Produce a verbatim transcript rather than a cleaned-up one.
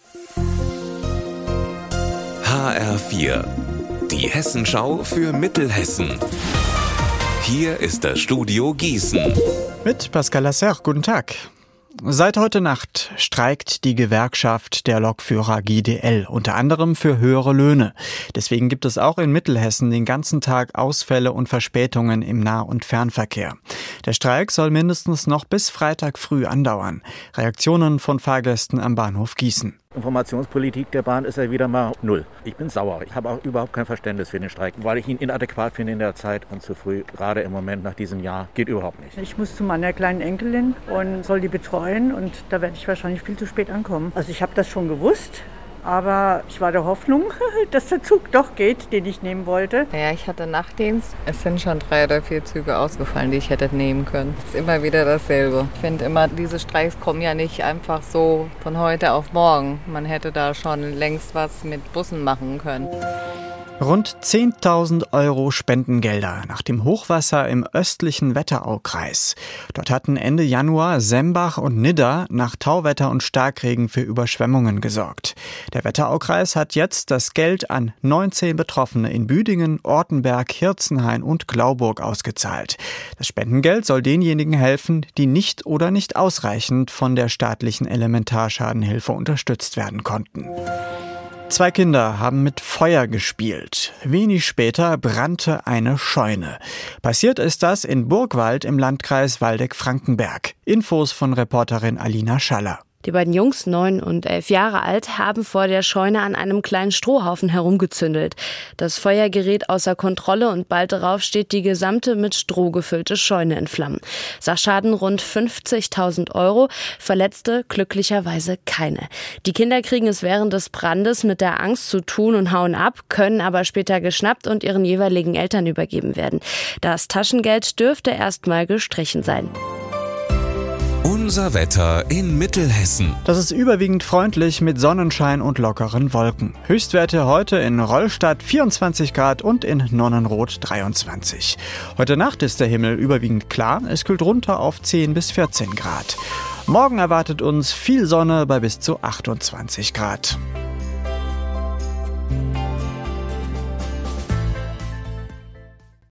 H R vier, die Hessenschau für Mittelhessen. Hier ist das Studio Gießen. Mit Pascal Lasser, guten Tag. Seit heute Nacht streikt die Gewerkschaft der Lokführer G D L, unter anderem für höhere Löhne. Deswegen gibt es auch in Mittelhessen den ganzen Tag Ausfälle und Verspätungen im Nah- und Fernverkehr. Der Streik soll mindestens noch bis Freitag früh andauern. Reaktionen von Fahrgästen am Bahnhof Gießen. Informationspolitik der Bahn ist ja wieder mal null. Ich bin sauer. Ich habe auch überhaupt kein Verständnis für den Streik, weil ich ihn inadäquat finde in der Zeit und zu früh. Gerade im Moment nach diesem Jahr geht überhaupt nicht. Ich muss zu meiner kleinen Enkelin und soll die betreuen und da werde ich wahrscheinlich viel zu spät ankommen. Also ich habe das schon gewusst. Aber ich war der Hoffnung, dass der Zug doch geht, den ich nehmen wollte. Ja, ich hatte Nachtdienst. Es sind schon drei oder vier Züge ausgefallen, die ich hätte nehmen können. Es ist immer wieder dasselbe. Ich finde immer, diese Streiks kommen ja nicht einfach so von heute auf morgen. Man hätte da schon längst was mit Bussen machen können. Rund zehntausend Euro Spendengelder nach dem Hochwasser im östlichen Wetteraukreis. Dort hatten Ende Januar Sembach und Nidda nach Tauwetter und Starkregen für Überschwemmungen gesorgt. Der Wetteraukreis hat jetzt das Geld an neunzehn Betroffene in Büdingen, Ortenberg, Hirzenhain und Glauburg ausgezahlt. Das Spendengeld soll denjenigen helfen, die nicht oder nicht ausreichend von der staatlichen Elementarschadenhilfe unterstützt werden konnten. Zwei Kinder haben mit Feuer gespielt. Wenig später brannte eine Scheune. Passiert ist das in Burgwald im Landkreis Waldeck-Frankenberg. Infos von Reporterin Alina Schaller. Die beiden Jungs, neun und elf Jahre alt, haben vor der Scheune an einem kleinen Strohhaufen herumgezündelt. Das Feuer gerät außer Kontrolle und bald darauf steht die gesamte mit Stroh gefüllte Scheune in Flammen. Sachschaden rund fünfzigtausend Euro, Verletzte glücklicherweise keine. Die Kinder kriegen es während des Brandes mit der Angst zu tun und hauen ab, können aber später geschnappt und ihren jeweiligen Eltern übergeben werden. Das Taschengeld dürfte erstmal gestrichen sein. Unser Wetter in Mittelhessen. Das ist überwiegend freundlich mit Sonnenschein und lockeren Wolken. Höchstwerte heute in Rollstadt vierundzwanzig Grad und in Nonnenroth dreiundzwanzig. Heute Nacht ist der Himmel überwiegend klar. Es kühlt runter auf zehn bis vierzehn Grad. Morgen erwartet uns viel Sonne bei bis zu achtundzwanzig Grad.